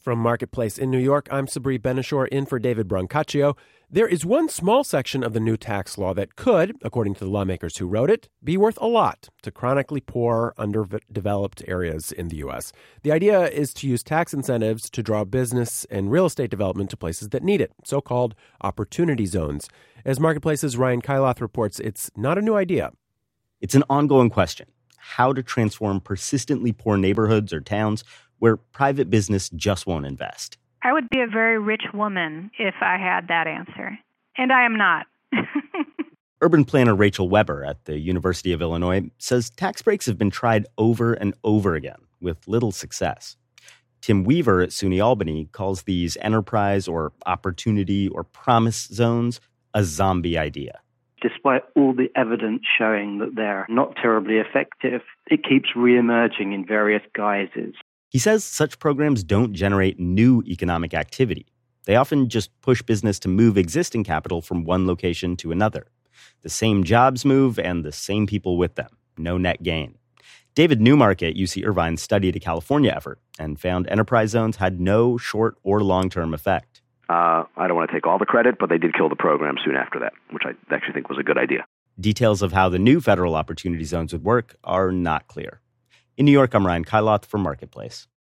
From Marketplace in New York, I'm Sabri Benishore in for David Brancaccio. There is one small section of the new tax law that could, according to the lawmakers who wrote it, be worth a lot to chronically poor, underdeveloped areas in the U.S. The idea is to use tax incentives to draw business and real estate development to places that need it, so-called opportunity zones. As Marketplace's Ryan Kailath reports, it's not a new idea. It's an ongoing question: how to transform persistently poor neighborhoods or towns where private business just won't invest. I would be a very rich woman if I had that answer. And I am not. Urban planner Rachel Weber at the University of Illinois says tax breaks have been tried over and over again with little success. Tim Weaver at SUNY Albany calls these enterprise or opportunity or promise zones a zombie idea. Despite all the evidence showing that they're not terribly effective, it keeps reemerging in various guises. He says such programs don't generate new economic activity. They often just push business to move existing capital from one location to another. The same jobs move and the same people with them. No net gain. David Newmark at UC Irvine studied a California effort and found enterprise zones had no short or long-term effect. I don't want to take all the credit, but they did kill the program soon after that, which I actually think was a good idea. Details of how the new federal opportunity zones would work are not clear. In New York, I'm Ryan Kailath for Marketplace.